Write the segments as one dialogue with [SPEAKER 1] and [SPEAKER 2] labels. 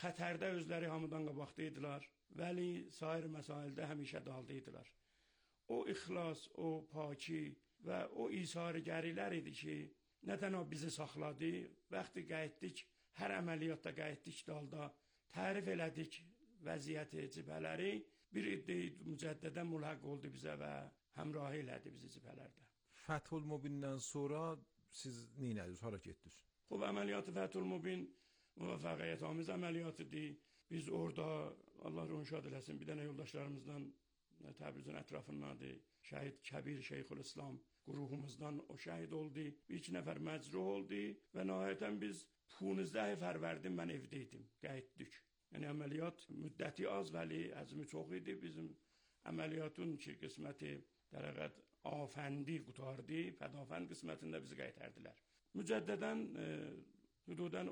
[SPEAKER 1] xətərdə özləri hamıdan qabaqda idilər. Vəli sair məsaildə həmişə dalda idilər. O ixlas, o paki və o isarigərilər idi ki, nə tənha bizi saxladı, vaxtı qayıtdık, hər əməliyyatda qayıtdık dalda, tərif elədik vəziyyəti, cibhələri, bir iddeyi mücəddədən mülhaq oldu bizə və həmrah elədi bizi cibhələrdə.
[SPEAKER 2] Fəthül Mubin'dən sonra siz neynədiniz, hara getdiniz?
[SPEAKER 1] Xub, əməliyyatı Fəthül Mubin müvəffəqiyyət amiz əməliyyatıdır. Biz orada, Allah ruhunu şad eləsin, bir dənə yoldaşlarımızdan Təbrizin ətrafındadır. Şəhid Kəbir Şeyxülislam qruhumuzdan o şəhid oldu. Bir iki nəfər məcruh oldu və nəhayətən biz 15 fərvərdin mən evdə idim, qayıtdık. Yəni əməliyyat müddəti az, vəli əzmi çox idi. Bizim əməliyyatın ki, qisməti dərəqət afəndi qutardı, fədafənd qismətində bizi qaytərdilər. Mücəddədən hududən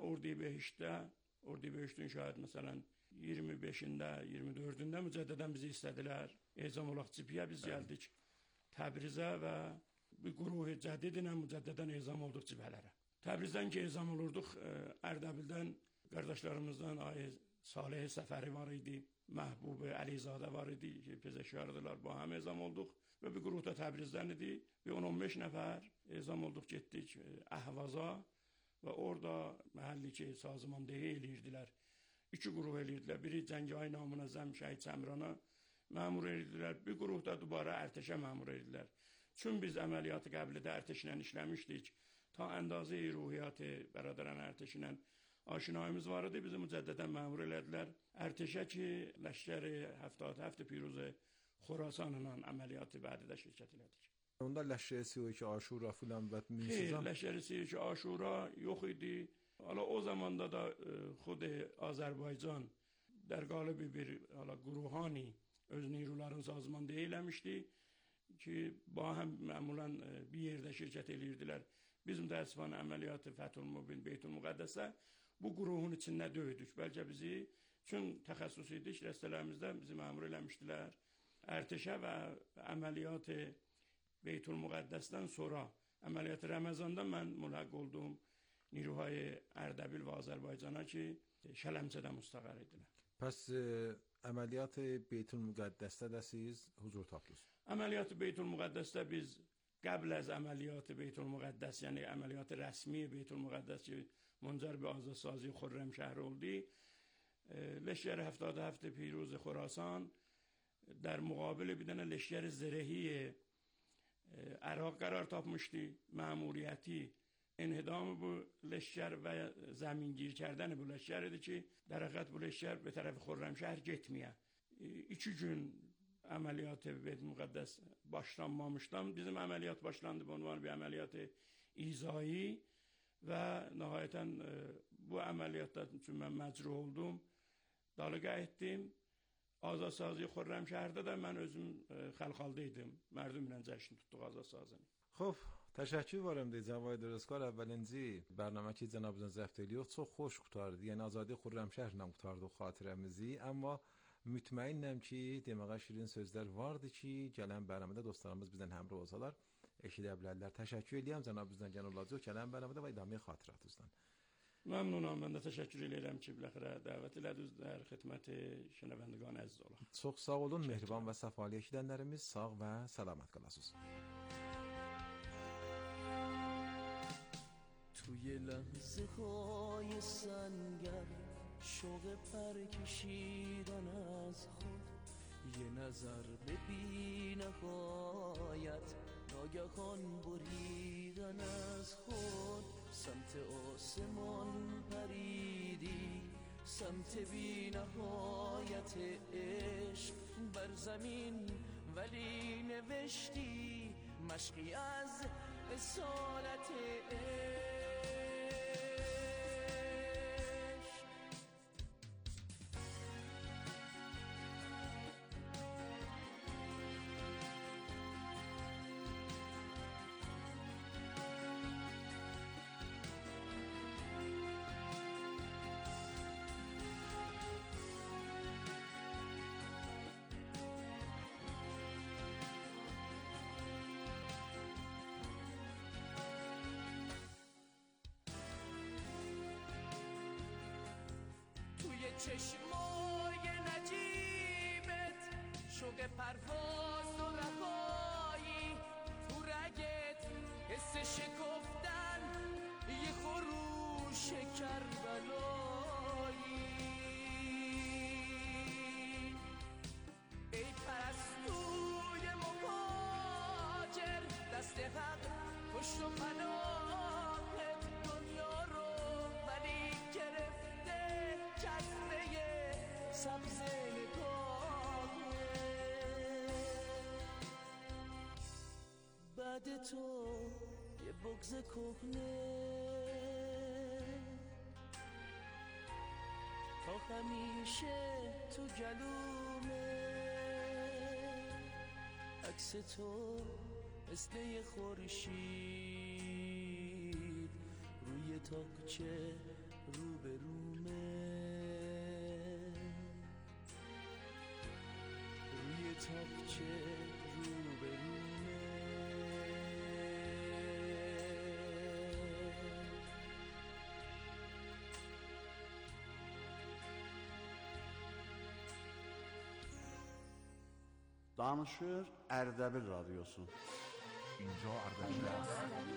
[SPEAKER 1] Ordubehiştin şahid məsələn 25-ində, 24-ündə mücəddədən bizi istədilər. Ezam olaq cipiyə biz gəldik Təbrizə və bir quruh cədidinə mücəddədən ezam olduq cibhələrə. Təbrizdən ki ezam olurduq, Ərdəbildən qardaşlarımızdan Ay Salih Səfəri var idi, Məhbub Əlizadə var idi ki, pezeşkardılar, bu həm ezam olduq və bir quruh da Təbrizdən idi. Bir 10-15 nəfər ezam olduq, getdik Əhvaza və orada məhəlli ki, sazımandeyi eləyirdilər. İki quruh eləyirdilər. Biri Cəngay namına Zəm Şəhid Səmrana məmur eləyirdilər. Bir quruh da dubara ərtəşə məmur eləyirdilər. Çün biz əməliyyatı qəblidə ərtəşlə işləmişdik. Ta əndazə-i ruhiyyatı bərədərən ərtəşlə aşinayımız var idi. Bizi mücəddədən məmur elədilər. Ərtəşə ki, Ləşkəri 77 Piruzə Xorasanla əməliyyatı bədidə şirkət elədik.
[SPEAKER 2] Onda Ləşkəri 32 Aşura filan və
[SPEAKER 1] Xeyr, Ləşkəri 32 Aşura yox idi. Hala o zamanda da xud Azərbaycan در قالب bir گروهانی öz نیروların sazmandeyi eləmişdi ki, با هم معمولا bir yerdə şirkət eləyirdilər. Biz mütəəssifən əməliyyatı Fəthül Mubin, Beytül Müqəddəsə bu qruhun içində döydük. Bəlkə bizi, çünki təxəssüs idik, rəstələrimizdə bizi məmur eləmişdilər. Ərtəşə və əməliyyatı Beytül Müqəddəsdən sonra əməliyyatı Ramazanda mən mülhaq oldum نیروهای اردبیل و آذربایجان که شلمچədə müstəqər idilər.
[SPEAKER 2] Pəs əməliyyat Beytül Müqəddəsdə də siz huzur tapdınız?
[SPEAKER 1] Əməliyyat Beytül Müqəddəsdə biz qəbl az əməliyyat Beytül Müqəddəs, yəni əməliyyat rəsmi Beytül Müqəddəs ki, müncər bir azadsazi Xürrəmşəhər oldu. لشکر 77 پیروز خراسان در مقابل bir dənə لشکر زرهی عراق قرار tapmışdı. Məmuriyyəti انهدام bu leşkər və zəmingir kərdəni bu leşkər idi ki, dərəqət bu leşkər bir tərəf Xürrəmşəhər getməyə. 2 gün əməliyyatı Beyt Müqəddəs başlanmamışdan bizim əməliyyat başlandı. Bu ünvan bir əməliyyatı izai və nəhayətən bu əməliyyatda üçün mən məcruh oldum. Dalı qayıtdım. Azadsazi Xürrəmşəhərdə də mən özüm xəlxalda idim. Mərdumla cəşn tutduq azadsazını.
[SPEAKER 2] خب تشکر varım دی جواد درستکار اولنجی برنامه ki cənabınızın zəft ediyor çox xoş qutardı. Yəni Azadi Xürrəmşəhərlə qutardıq xatirəmizi, amma mütməinnəm ki, deməyə şirin sözlər vardı ki, gələn bərnamədə dostlarımız bizdən həmrəy olsalar eşidə bilərlər. Təşəkkür edirəm cənabınızdan gələn olacaq gələn bərnamədə və idamə xatirətizdən.
[SPEAKER 1] Məmnunam, mən də təşəkkür edirəm ki, biləxirə dəvət elədiniz در خدمت şənəvəndگان əziz olaq.
[SPEAKER 2] Çox sağ olun, mehriban və səfalı eşidənlərimiz, sağ və salamat qalasınız.
[SPEAKER 3] توی لحظه های سنگر شوق پر کشیدن از خود یه نظر به بی نهایت ناگهان بریدن از خود سمت آسمان پریدی سمت بی نهایت عشق بر زمین ولی نوشتی مشقی از اصالت عشق چشمای نجیبت شوق پرواز و رهایی تو رگت حس شکفتن یه خروش کربلایی ای پرستوی مهاجر دست حق پشت و پناهت دنیا رو ولی گرفته جذبه سبز نگاهت بعد تو یه بغض کهنه تا همیشه تو گلومه عکس تو مثل یه خورشید روی تاقچه روبرومه روی تاقچه روبرومه
[SPEAKER 4] Danışır Ərdəbil Radyosu.
[SPEAKER 5] اینجا اردبیل است.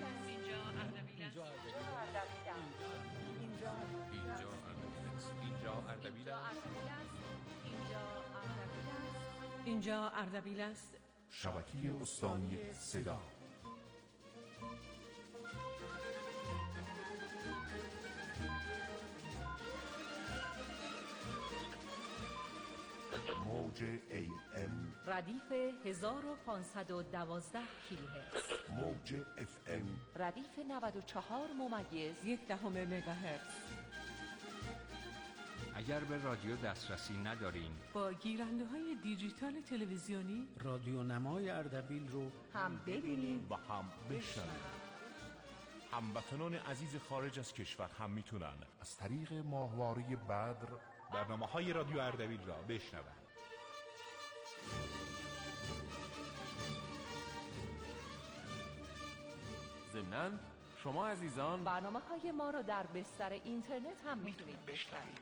[SPEAKER 6] اینجا اردبیل است.
[SPEAKER 5] شبکه استانی صدا. موج AM
[SPEAKER 6] ردیف 1512 کیلوهرتز.
[SPEAKER 5] موج FM
[SPEAKER 7] ردیف 94.1 مگاهرتز.
[SPEAKER 8] اگر به رادیو دسترسی ندارین
[SPEAKER 6] با گیرنده های دیجیتال تلویزیونی
[SPEAKER 9] رادیو نمای اردبیل رو
[SPEAKER 7] هم ببینید
[SPEAKER 5] و هم بشنوید. هموطنان عزیز خارج از کشور هم میتونن از طریق ماهواره بدر برنامه‌های رادیو اردبیل را بشنوند.
[SPEAKER 10] ضمناً شما عزیزان
[SPEAKER 7] برنامه‌های ما رو در بستر اینترنت هم میتونید بشنوید.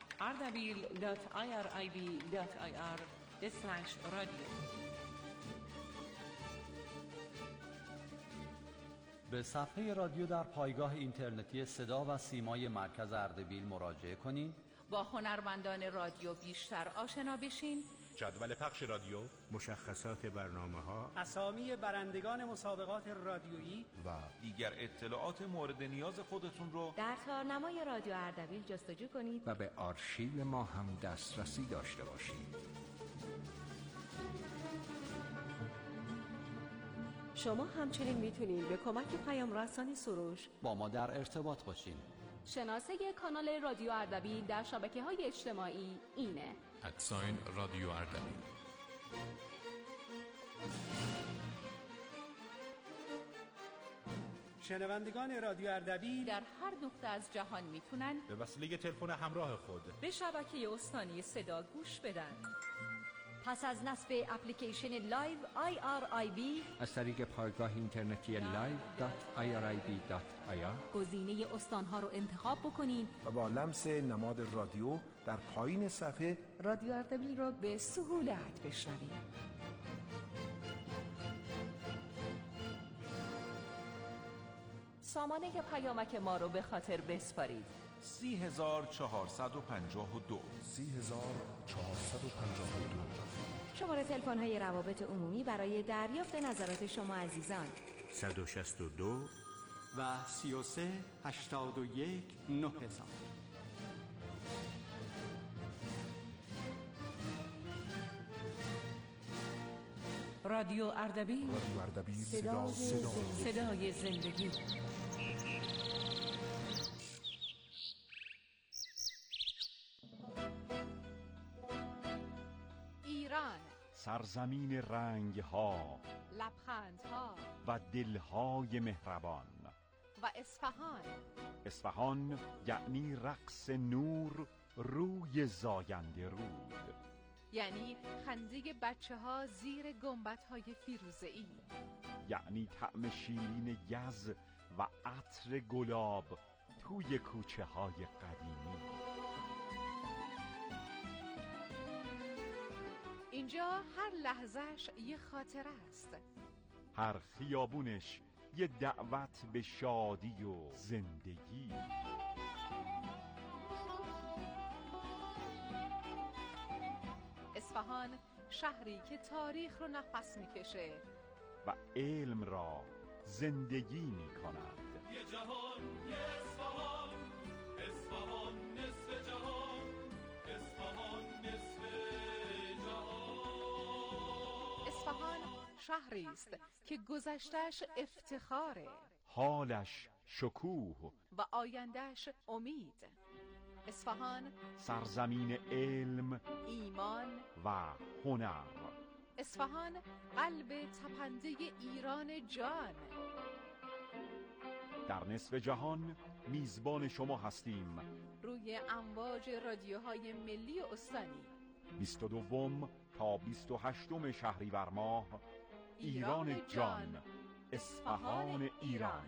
[SPEAKER 6] ardabil.irib.ir/radio.
[SPEAKER 11] به صفحه رادیو در پایگاه اینترنتی صدا و سیمای مرکز اردبیل مراجعه کنید.
[SPEAKER 7] با هنرمندان رادیو بیشتر آشنا بشین.
[SPEAKER 5] جدول پخش رادیو،
[SPEAKER 9] مشخصات برنامه‌ها، اسامی برندگان مسابقات رادیویی
[SPEAKER 5] و دیگر اطلاعات مورد نیاز خودتون رو
[SPEAKER 7] در تارنمای رادیو اردبیل جستجو کنید
[SPEAKER 8] و به آرشیو ما هم دسترسی داشته باشید.
[SPEAKER 6] شما همچنین میتونید به کمک پیام رسانی سروش
[SPEAKER 11] با ما در ارتباط باشین.
[SPEAKER 7] شناسه کانال رادیو اردبیل در شبکه‌های اجتماعی اینه:
[SPEAKER 5] رادیو اردبیل.
[SPEAKER 9] شنوندگان رادیو اردبیل
[SPEAKER 7] در هر نقطه از جهان میتونن
[SPEAKER 5] به وسیله تلفن همراه خود
[SPEAKER 6] به شبکه استانی صدا گوش بدن.
[SPEAKER 7] پس از نصب اپلیکیشن لایو IRIB
[SPEAKER 8] از طریق پایگاه اینترنتی live.irib.ir
[SPEAKER 7] گزینه استانها رو انتخاب بکنین
[SPEAKER 2] و با لمس نماد رادیو در پایین صفحه
[SPEAKER 7] رادیو اردبیل رو به سهولت بشنوید. سامانه پیامک ما رو به خاطر بسپارید:
[SPEAKER 5] 3452
[SPEAKER 7] شماره تلفن‌های روابط عمومی برای دریافت نظرات شما عزیزان:
[SPEAKER 9] 162 و 33 81 9000.
[SPEAKER 6] رادیو اردبیل، صدای زندگی.
[SPEAKER 7] ایران،
[SPEAKER 12] سرزمین رنگ‌ها،
[SPEAKER 7] لبخندها
[SPEAKER 12] و دلهای مهربان.
[SPEAKER 7] و اصفهان.
[SPEAKER 12] اصفهان یعنی رقص نور روی زاینده رود،
[SPEAKER 7] یعنی خنده بچه‌ها زیر گنبدهای فیروزه‌ای،
[SPEAKER 12] یعنی طعم شیرین گز و عطر گلاب توی کوچه های قدیمی.
[SPEAKER 13] اینجا هر لحظهش یه خاطره است،
[SPEAKER 12] هر خیابونش یه دعوت به شادی و زندگی.
[SPEAKER 13] اصفهان شهری که تاریخ رو نفس میکشه
[SPEAKER 12] و علم را زندگی میکند.
[SPEAKER 3] یه جهان یه اصفهان، اصفهان نصف جهان، اصفهان نصف جهان.
[SPEAKER 13] اصفهان شهری است که گذشته‌اش افتخاره،
[SPEAKER 12] حالش شکوه
[SPEAKER 13] و آینده‌اش امید. اصفهان
[SPEAKER 12] سرزمین علم،
[SPEAKER 13] ایمان
[SPEAKER 12] و هنر.
[SPEAKER 13] اصفهان قلب تپنده ایران جان.
[SPEAKER 12] در نصف جهان میزبان شما هستیم.
[SPEAKER 13] روی امواج رادیوهای ملی و استانی
[SPEAKER 12] 22 تا 28 شهریور ماه، ایران جان، اصفهان ایران.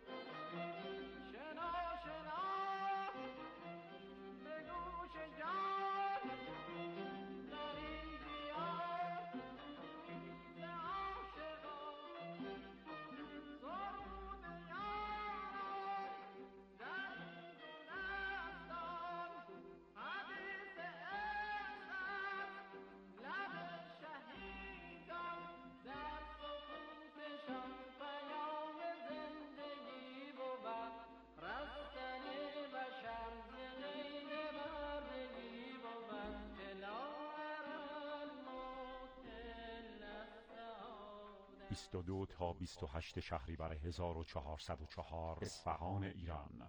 [SPEAKER 12] دو تا 28 شهریور 1404 اصفهان ایران.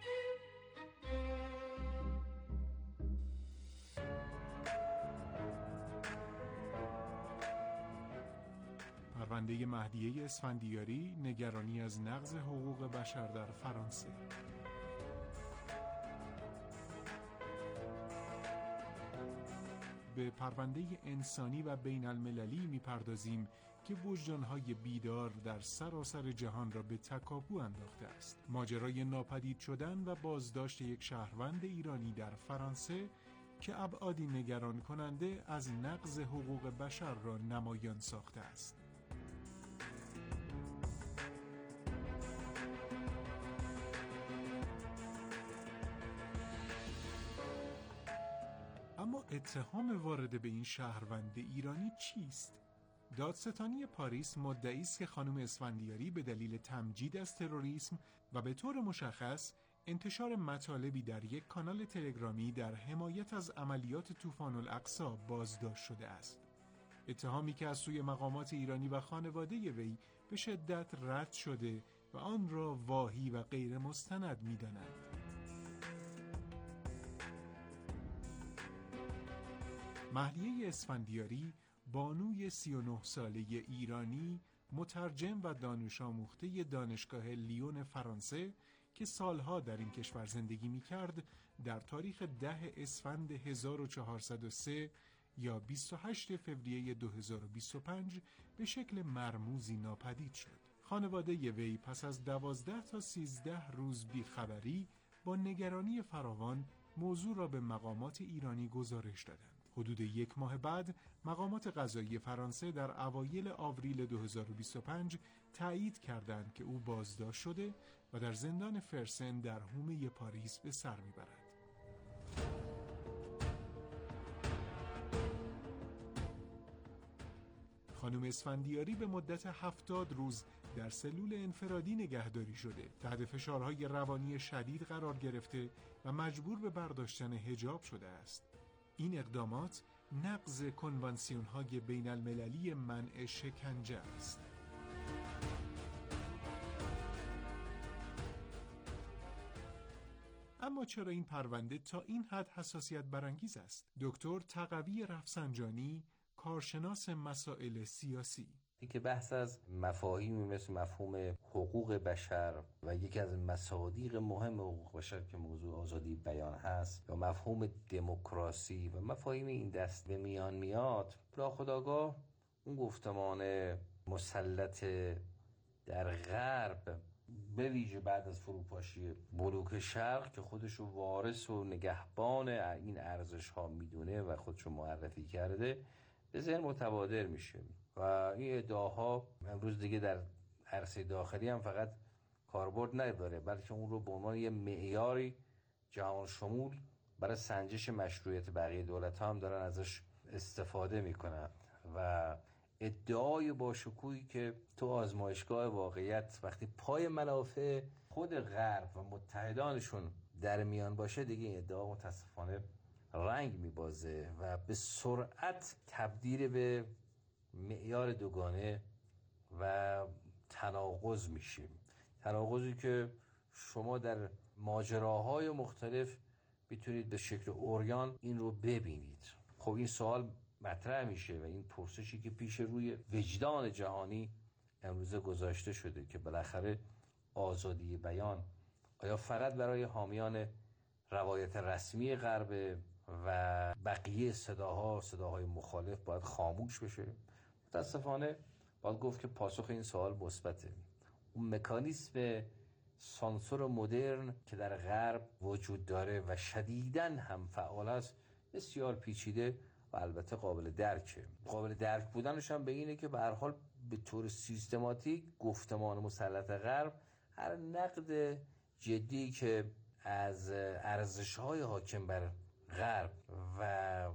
[SPEAKER 5] پرونده مهدیه اسفندیاری، نگرانی از نقض حقوق بشر در فرانسه. به پرونده انسانی و بین المللی میپردازیم که وجدان‌های بیدار در سراسر جهان را به تکاپو انداخته است. ماجرای ناپدید شدن و بازداشت یک شهروند ایرانی در فرانسه که ابعادی نگران کننده از نقض حقوق بشر را نمایان ساخته است. اما اتهام وارد به این شهروند ایرانی چیست؟ دادستانی پاریس مدعی است که خانم اسفندیاری به دلیل تمجید از تروریسم و به طور مشخص انتشار مطالبی در یک کانال تلگرامی در حمایت از عملیات طوفان الاقصی بازداشت شده است. اتهامی که از سوی مقامات ایرانی و خانواده وی به شدت رد شده و آن را واهی و غیر مستند می‌دانند. مهدیه اسفندیاری، بانوی 39 ساله ایرانی، مترجم و دانش آموخته دانشگاه لیون فرانسه که سالها در این کشور زندگی می‌کرد، در تاریخ 10 اسفند 1403 یا 28 فوریه 2025 به شکل مرموزی ناپدید شد. خانواده وی پس از 12 تا 13 روز بیخبری با نگرانی فراوان موضوع را به مقامات ایرانی گزارش دادند. حدود یک ماه بعد مقامات قضایی فرانسه در اوایل آوریل 2025 تایید کردند که او بازداشت شده و در زندان فرسن در حومه پاریس به سر میبرد. خانم اسفندیاری به مدت 70 روز در سلول انفرادی نگهداری شده، تحت فشارهای روانی شدید قرار گرفته و مجبور به برداشتن حجاب شده است. این اقدامات نقض کنوانسیون‌های بین المللی منع شکنجه است. اما چرا این پرونده تا این حد حساسیت برانگیز است؟ دکتر تقوی رفسنجانی، کارشناس مسائل سیاسی:
[SPEAKER 14] اینکه بحث از مفاهیمی مثل مفهوم حقوق بشر و یکی از مصادیق مهم حقوق بشر که موضوع آزادی بیان هست یا مفهوم دموکراسی و مفاهیم این دست به میان میاد، ناخودآگاه اون گفتمان مسلط در غرب به ویژه بعد از فروپاشی بلوک شرق که خودشو وارث و نگهبان این ارزش ها میدونه و خودشو معرفی کرده، به ذهن متبادر میشه و این ادعاها امروز دیگه در عرصه داخلی هم فقط کاربرد نداره، بلکه اون رو به عنوان یه معیاری جهان شمول برای سنجش مشروعیت بقیه دولت‌ها هم دارن ازش استفاده میکنن و ادعای با شکوهی که تو آزمایشگاه واقعیت وقتی پای منافع خود غرب و متحدانشون در میان باشه، دیگه این ادعا متاسفانه رنگ میبازه و به سرعت تبدیل به معیار دوگانه و تناقض میشه. تناقضی که شما در ماجراهای مختلف میتونید به شکل عریان این رو ببینید. خب این سوال مطرح میشه و این پرسشی که پیش روی وجدان جهانی امروزه گذاشته شده که بالاخره آزادی بیان آیا فقط برای حامیان روایت رسمی غرب و بقیه صداهای مخالف باید خاموش بشه؟ متاسفانه باید گفت که پاسخ این سوال مثبته. اون مکانیسم سانسور مدرن که در غرب وجود داره و شدیداً هم فعال است بسیار پیچیده و البته قابل درکه. قابل درک بودنش هم به اینه که به هر حال به طور سیستماتیک گفتمان مسلط غرب هر نقد جدی که از ارزش‌های حاکم بر غرب و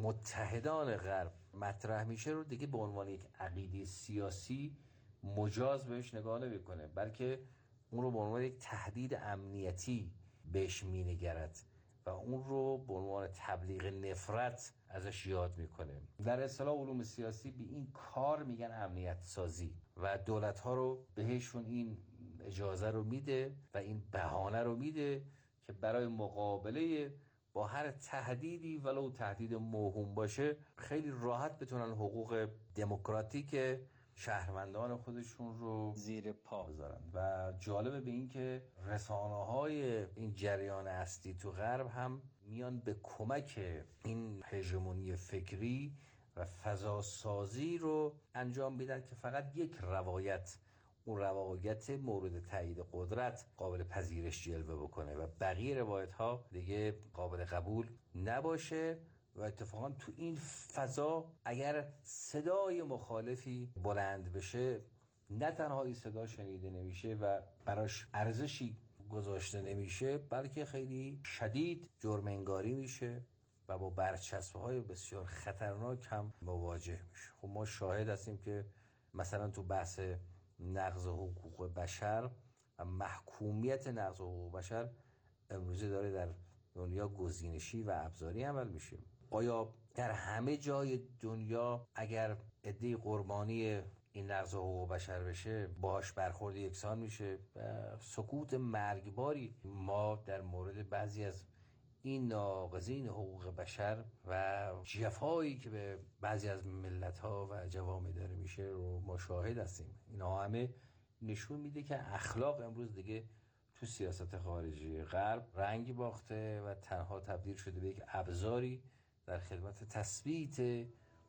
[SPEAKER 14] متحدان غرب مطرح میشه رو دیگه به عنوان یک عقیده سیاسی مجاز بهش نگاه نمی‌کنه، بلکه اون رو به عنوان یک تهدید امنیتی بهش مینگرد و اون رو به عنوان تبلیغ نفرت ازش یاد میکنه. در اصطلاح علوم سیاسی به این کار میگن امنیت سازی و دولت‌ها رو بهشون این اجازه رو میده و این بهانه رو میده که برای مقابله با هر تهدیدی ولو تهدید موهوم باشه خیلی راحت بتونن حقوق دموکراتیک شهروندان خودشون رو زیر پا بذارن. و جالبه به این که رسانه‌های این جریان اصلی تو غرب هم میان به کمک این هژمونی فکری و فضاسازی رو انجام میدن که فقط یک روایت، اون روایت مورد تایید قدرت قابل پذیرش جلوه بکنه و بقیه روایت ها دیگه قابل قبول نباشه. و اتفاقا تو این فضا اگر صدای مخالفی بلند بشه نه تنها این صدا شنیده نمیشه و براش ارزشی گذاشته نمیشه، بلکه خیلی شدید جرم انگاری میشه و با برچسب‌های بسیار خطرناک هم مواجه میشه. خب ما شاهد هستیم که مثلا تو بحث نقض حقوق بشر و محکومیت نقض حقوق بشر امروزه داره در دنیا گزینشی و ابزاری عمل میشه. آیا در همه جای دنیا اگر عده قربانی این نقض حقوق بشر بشه باهاش برخورد یکسان میشه؟ و سکوت مرگباری ما در مورد بعضی از این ناقضین حقوق بشر و جفایی که به بعضی از ملت‌ها و جوامع داره میشه رو ما شاهد هستیم. اینا همه نشون میده که اخلاق امروز دیگه تو سیاست خارجی غرب رنگ باخته و تنها تبدیل شده به یک ابزاری در خدمت تثبیت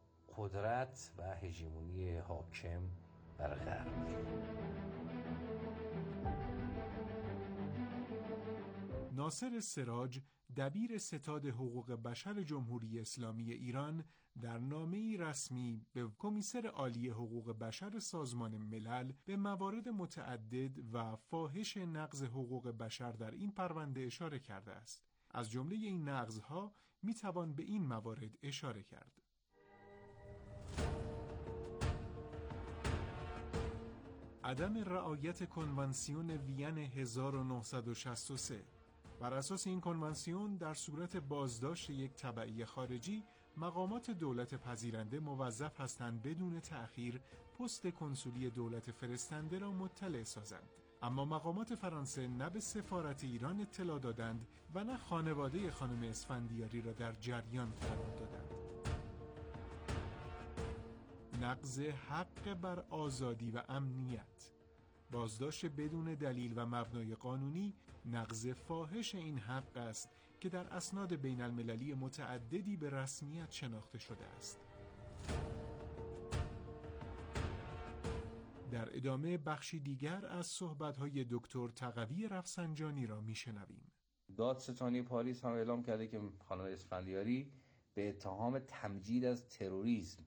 [SPEAKER 14] قدرت و هژمونی حاکم بر غرب.
[SPEAKER 5] ناصر سراج، دبیر ستاد حقوق بشر جمهوری اسلامی ایران، در نامه‌ای رسمی به کمیسر عالی حقوق بشر سازمان ملل به موارد متعدد و فاحش نقض حقوق بشر در این پرونده اشاره کرده است. از جمله این نقض‌ها می‌توان به این موارد اشاره کرد: عدم رعایت کنوانسیون وین 1963. بر اساس این کنوانسیون در صورت بازداشت یک تبعی خارجی مقامات دولت پذیرنده موظف هستند بدون تأخیر پست کنسولی دولت فرستنده را مطلع سازند. اما مقامات فرانسه نه به سفارت ایران اطلاع دادند و نه خانواده خانم اسفندیاری را در جریان قرار دادند. نقض حق بر آزادی و امنیت. بازداشت بدون دلیل و مبنای قانونی نقض فاحش این حق است که در اسناد بین المللی متعددی به رسمیت شناخته شده است. در ادامه بخشی دیگر از صحبت‌های دکتر تقوی رفسنجانی را می‌شنویم.
[SPEAKER 14] دادستانی پاریس هم اعلام کرده که خانم اسفندیاری به اتهام تمجید از تروریسم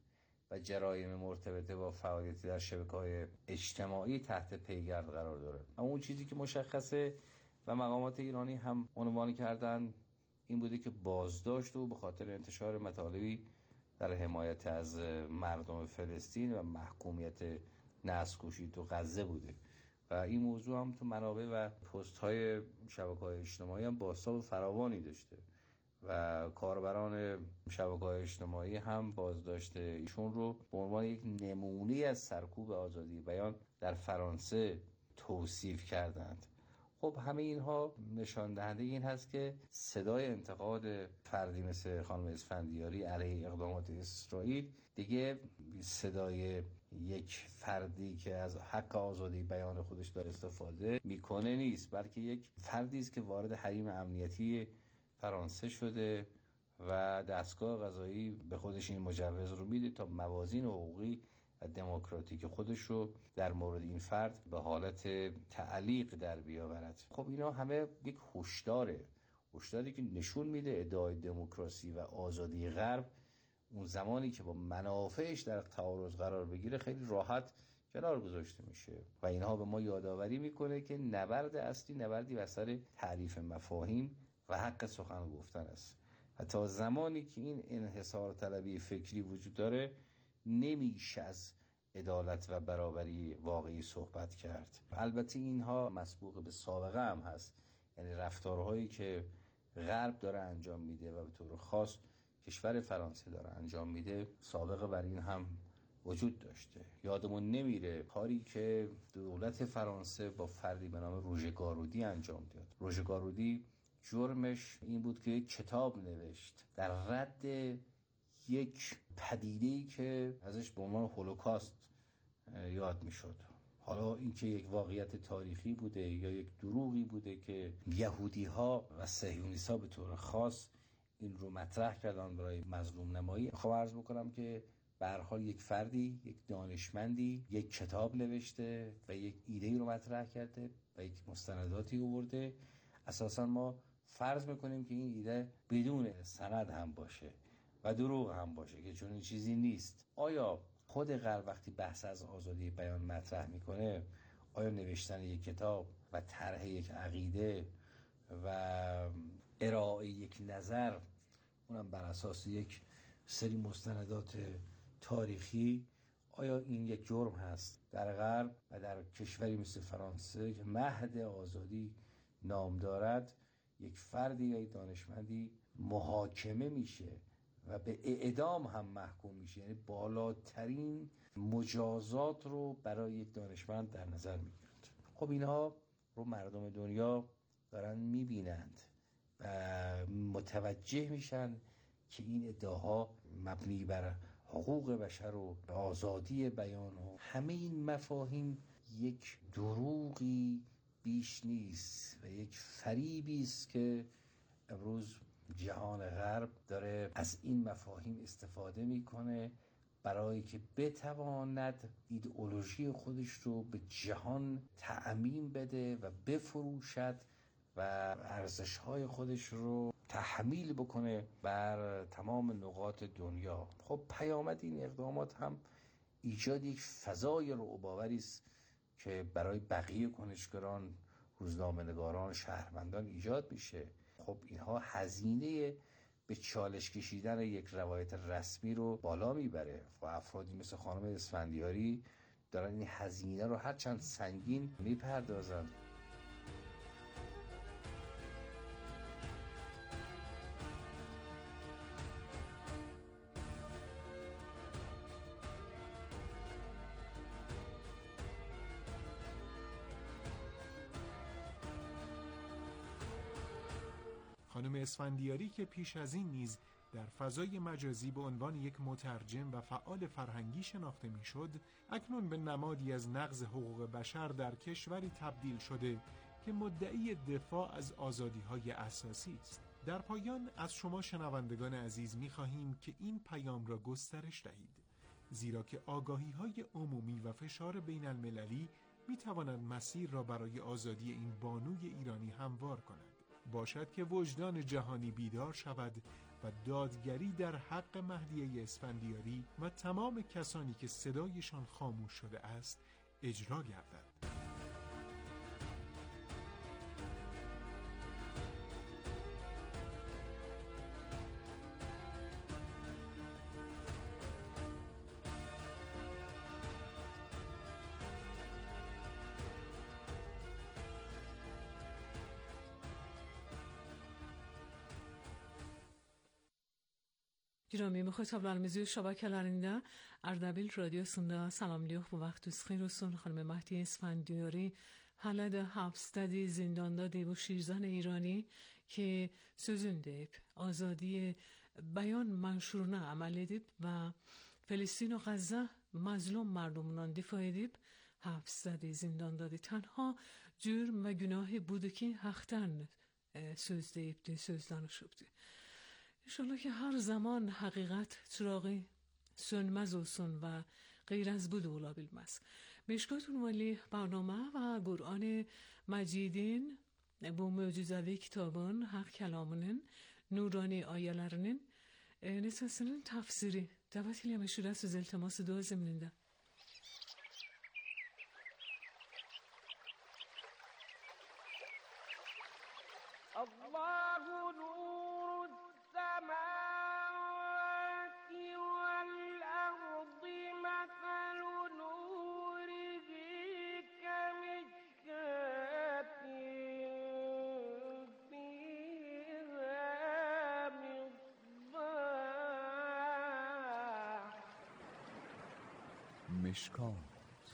[SPEAKER 14] و جرایم مرتبطه با فعالیت در شبکه‌های اجتماعی تحت پیگرد قرار داره. اما اون چیزی که مشخصه و مقامات ایرانی هم عنوان کردن این بوده که بازداشت و به خاطر انتشار مطالبی در حمایت از مردم فلسطین و محکومیت نسل‌کشی تو غزه بوده و این موضوع هم تو منابع و پست‌های شبکه‌های اجتماعی هم بازتاب فراوانی داشته و کاربران شبکه‌های اجتماعی هم بازداشت ایشون رو به عنوان یک نمونه از سرکوب آزادی بیان در فرانسه توصیف کردند. خب همه اینها نشان دهنده این هست که صدای انتقاد فردی مثل خانم اسفندیاری علیه اقدامات اسرائیل دیگه صدای یک فردی که از حق آزادی بیان خودش داره استفاده میکنه نیست، بلکه یک فردی است که وارد حریم امنیتی فرانسه شده و دستگاه قضایی به خودش این مجوز رو میده تا موازین حقوقی و دموکراتیک خودش رو در مورد این فرد به حالت تعلیق در بیاورد. خب اینا همه یک هشداری که نشون میده ادعای دموکراسی و آزادی غرب اون زمانی که با منافعش در تعارض قرار بگیره خیلی راحت کنار گذاشته میشه و اینها به ما یادآوری میکنه که نبرد اصلی نبردی بسر تعریف مفاهیم و حق سخن گفتن است. و تا زمانی که این انحصار طلبی فکری وجود داره نمیشه از عدالت و برابری واقعی صحبت کرد. البته اینها مسبوق به سابقه هم هست، یعنی رفتارهایی که غرب داره انجام میده و به طور خاص کشور فرانسه داره انجام میده سابقه بر این هم وجود داشته. یادمون نمیره کاری که دولت فرانسه با فردی به نام روژه گارودی انجام داد. روژه گارودی جرمش این بود که یک کتاب نوشت در رد یک پدیده‌ای که ازش به عنوان هولوکاست یاد میشد. حالا اینکه یک واقعیت تاریخی بوده یا یک دروغی بوده که یهودی‌ها و صهیونیست‌ها به طور خاص این رو مطرح کردن برای مظلوم نمایی. خب عرض بکنم که به هر حال یک فردی، یک دانشمندی یک کتاب نوشته و یک ایده رو مطرح کرده و یک مستنداتی آورده. اساساً ما فرض میکنیم که این ایده بدون سند هم باشه و دروغ هم باشه که چون این چیزی نیست. آیا خود غرب وقتی بحث از آزادی بیان مطرح میکنه آیا نوشتن یک کتاب و طرح یک عقیده و ارائه یک نظر اونم بر اساس یک سری مستندات تاریخی آیا این یک جرم هست؟ در غرب و در کشوری مثل فرانسه که مهد آزادی نام دارد یک فردی یا یک دانشمندی محاکمه میشه و به اعدام هم محکوم میشه، یعنی بالاترین مجازات رو برای یک دانشمند در نظر میگیرند. خب اینها رو مردم دنیا دارن میبینند و متوجه میشن که این ادعاها مبنی بر حقوق بشر و آزادی بیان و همه این مفاهیم یک دروغی بیش نیست و یک فریبی است که امروز جهان غرب داره از این مفاهیم استفاده میکنه برای که بتواند ایدئولوژی خودش رو به جهان تعمیم بده و بفروشد و ارزش‌های خودش رو تحمیل بکنه بر تمام نقاط دنیا. خب پیامد این اقدامات هم ایجاد یک فضای رعب‌آوری است که برای بقیه کنشگران، روزنامه‌نگاران، شهروندان ایجاد میشه. خب اینها هزینه به چالش کشیدن یک روایت رسمی رو بالا میبره و افرادی مثل خانم اسفندیاری دارن این هزینه رو هرچند سنگین میپردازند.
[SPEAKER 5] خانم اسفندیاری که پیش از این نیز در فضای مجازی به عنوان یک مترجم و فعال فرهنگی شناخته میشد، اکنون به نمادی از نقض حقوق بشر در کشوری تبدیل شده که مدعی دفاع از آزادی‌های اساسی است. در پایان از شما شنوندگان عزیز می‌خواهیم که این پیام را گسترش دهید، زیرا که آگاهی‌های عمومی و فشار بین المللی می‌توانند مسیر را برای آزادی این بانوی ایرانی هموار کنند. باشد که وجدان جهانی بیدار شود و دادگری در حق مهدیه اسفندیاری و تمام کسانی که صدایشان خاموش شده است اجرا گردد.
[SPEAKER 15] Girami mukhatablarimizni shabakalarında Ardabil radyosunda salamlıyor bu vaxt xeyirolsun xanım Mehdi Esfandiyari halada hapsdadi zindandadi bu şirzan İrani که sözün deyip azadi beyan منشورونه عمل edip و فلسطین و غزه مظلوم مردمونان دفاع edip hapsdadi zindandadi تنها جرم و گناهی بوده که حقتن söz deyip de söz danışıbdı. انشالله که هر زمان حقیقت چراغی سنمز olsun و غیر از بود اولا bilmez. مشکاتون ولی برنامه و قرآن مجیدین bu mucizevi kitabın, hak kelamının, nurani ayelerinin nesasının tafsiri. Davet ile meşhur söz iltiması dua zemininde.
[SPEAKER 16] Allahu nur semavati vel ardi mesalu nurihi kemişkatin
[SPEAKER 17] مشکات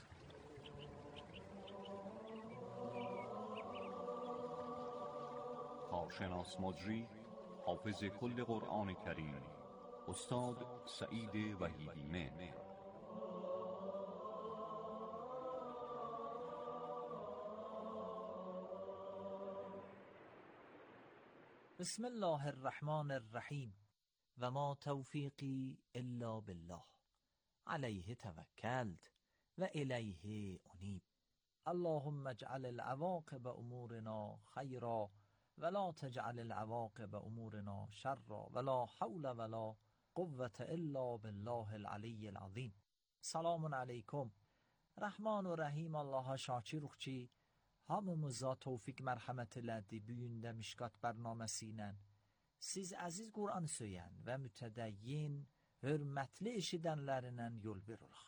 [SPEAKER 17] کارشناس مجری حافظ کل قرآن کریم استاد سعید وحیدی مهر.
[SPEAKER 18] بسم الله الرحمن الرحیم و ما توفیقی الا بالله علیه توکلت و الیه انیب. اللهم اجعل العواقب امورنا خیرا ولا تجعل العواقب امورنا شرا ولا حول ولا قوة الا بالله العلی العظیم. سلام علیکم. Rahman و Rahim Allah'a şakirukçi hamımıza tevfik merhamet elədi bu gündə Mişkat bərnaməsi siz əziz Qur'an söyən və mütədəyyin hörmətli eşidənlərindən yol veririk.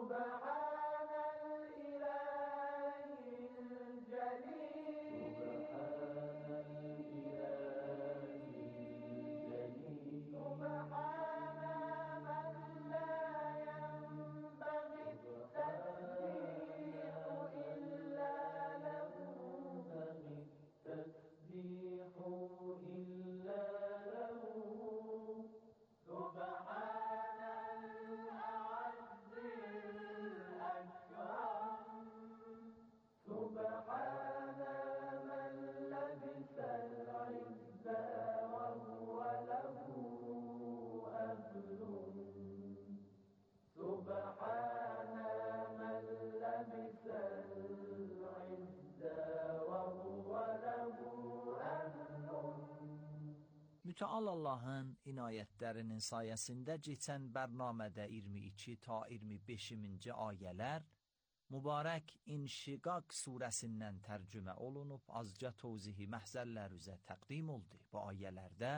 [SPEAKER 18] Müteal Allah'ın inayətlərinin sayəsində keçən bərnamədə 22 ta 25-ci ayələr mübarək İnşiqaq surəsindən tərcümə olunub, azca tövzihi məhzəllər üzə təqdim oldu. Bu ayələrdə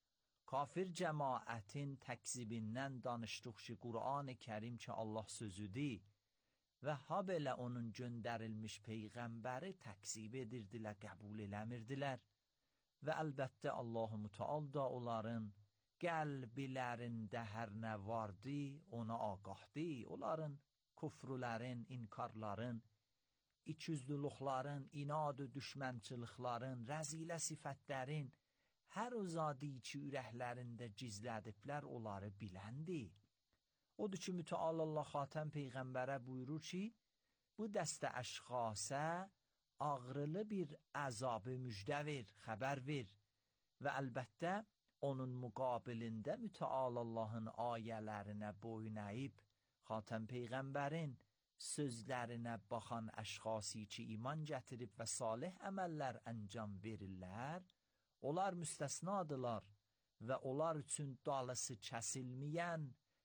[SPEAKER 18] kafir cəmaətin təkzibindən danışdıq ki, Qur'an-ı Kərim ki Allah sözüdür və habelə onun göndərilmiş peyğəmbəri təkzib edirdilər, qəbul eləmirdilər. Və əlbəttə Allah-u Müteal da onların qəlblərində hər nə vardı, ona ağahdı. Onların küfrlərin, inkarların, ikiyüzlülüklərin, inad və düşmənçiliklərin, rəzilə sifətlərin, hər o zadi ki ürəklərində gizlədiblər, onları biləndi. Odur ki, Müteal Allah xatəm Peyğəmbərə buyurur ki, bu dəstə əşxasə ağrılı bir əzabı müjdə ver, xəbər ver və əlbəttə onun müqabilində Müteal Allahın ayələrinə boyun əyib, xatəm Peyğəmbərin sözlərinə baxan əşxasi ki iman gətirib və salih əməllər əncam verirlər, onlar müstəsnadılar və onlar üçün dalısı kəsilməyən